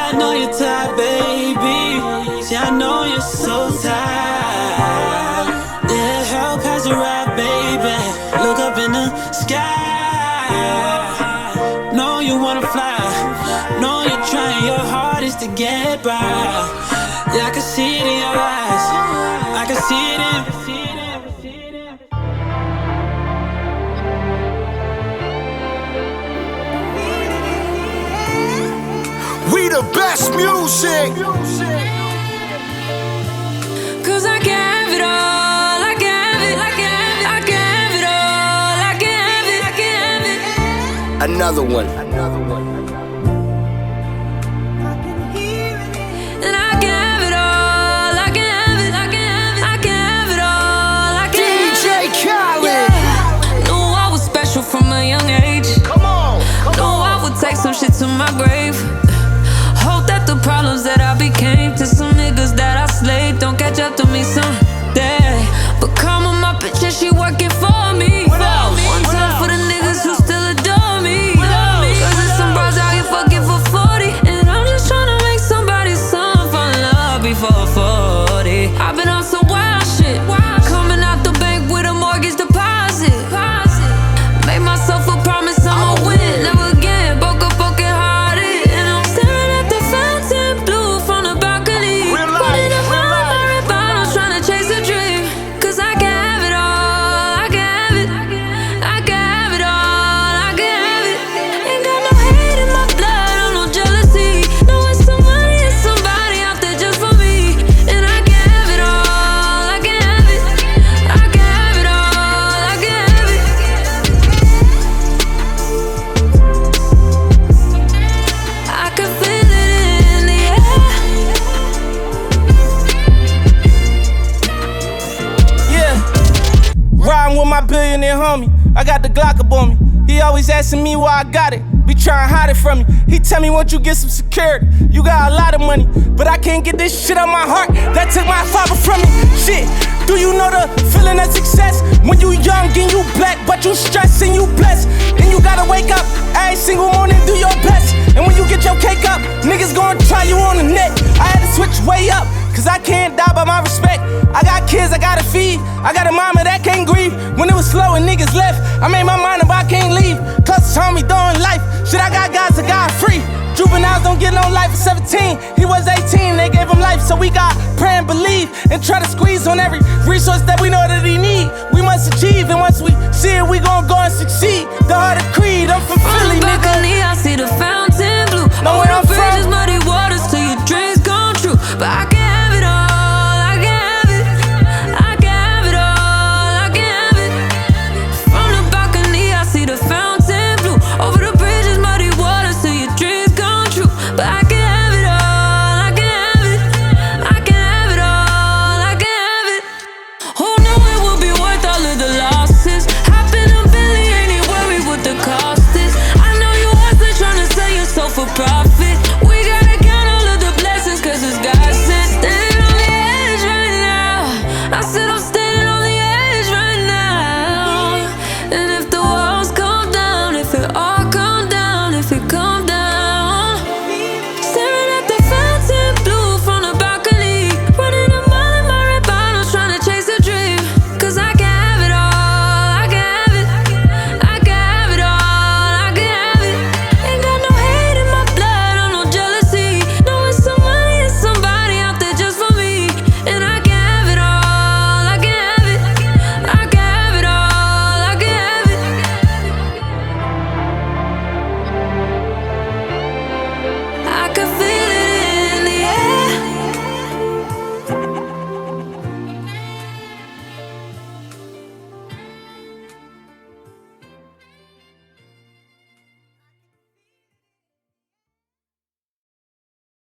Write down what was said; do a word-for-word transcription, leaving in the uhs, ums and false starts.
I know you're tired, baby. See, I know you're so tired. Yeah, help has arrived, baby. Look up in the sky. Know you wanna fly. Know you're trying your hardest to get by. Yeah, I can see it in your eyes. I can see it in. We the best music. Cause I can have it all. I can have it. I can have it. I can have it all. I can have it. I can have it. Another one. Another one. And I can have it all. I can have it. I can have it. I can have it all. I can have it. D J Khaled. Yeah. Knew I was special from a young age. Come on. Come Knew on. I would take some shit to my grave. Hope that the problems that I became to some niggas that I slayed don't catch up to me someday. But come on, my bitch, and she working for me. What else? One What time else? for the niggas who still adore me. What else? Cause there's some bros out here fucking for forty, and I'm just tryna make somebody's son fall in love before forty. I've been on some wild shit, coming out the bank with a mortgage deposit. Made myself a promise I'ma win, never again. Broke up, broken hearted, and I'm staring at the fountain blue from the balcony. Real life, Putting in real my life. my bottles, trying to chase a dream. Cause I can have it all, I can have it. I can have it all, I can have it. Ain't got no hate in my blood, or no jealousy. Knowing somebody is somebody out there just for me. And I can have it all, I can have it. I can have it all, I can have it. I can feel it in the air. Yeah, riding with my billionaire homie. I got the Glock up on me. He always asking me why I got it. Be trying to hide it from me. He tell me once you get some security, you got a lot of money. But I can't get this shit out my heart. That took my father from me. Shit, do you know the feeling of success? When you young and you black, but you stressed and you blessed. And you gotta wake up every single morning, do your best. And when you get your cake up, niggas gonna try you on the net. I had to switch way up, cause I can't die by my respect. I got kids I gotta feed. I got a mama that can't grieve. When it was slow and niggas left, I made my mind up, I can't leave. Cause told me doing life. Shit, I got guys that got free. Juveniles don't get no life at seventeen. He was eighteen, they gave him life. So we got pray and believe and try to squeeze on every resource that we know that he need. We must achieve, and once we see it, we gon' go and succeed. The heart of Creed, I'm from From Philly, the nigga. balcony, I see the fountain blue. Know Over where the I'm bridges, from? muddy waters till your dreams come true. But I can have it all, I can have it. I can have it all, I can have it. From the balcony, I see the fountain blue. Over the bridges, muddy waters till your dreams come true. But I can have it all, I can have it. I can have it all, I can have it. Who knew it would be worth all of the losses? Hopping a Billy, ain't even worried what the cost is. I know you hustling, trying to sell yourself for profit. We gotta count all of the blessings, cause it's God sent. Standing on the edge right now. I said I'm standing on the edge right now. And if the walls come down, if it all come down, if it come down. Staring at the fountain blue from the balcony. Running a mile in my red bottles, trying to chase a dream. Cause I can have it all, I can have it. I can have it all, I can have it. Ain't got no hate in my blood, or no jealousy. Knowing somebody is somebody out there just for me. And I can have it all, I can have it. I can have it all, I can have it. I can feel